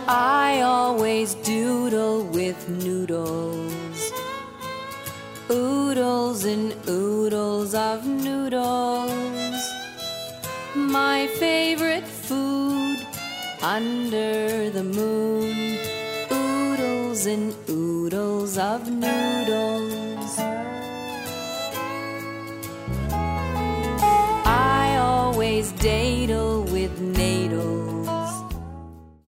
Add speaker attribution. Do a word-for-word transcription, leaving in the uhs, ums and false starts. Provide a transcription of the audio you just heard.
Speaker 1: I always doodle with noodles. Oodles and oodles of noodles. My favorite food under the moon. Oodles and oodles of noodles. I always dadle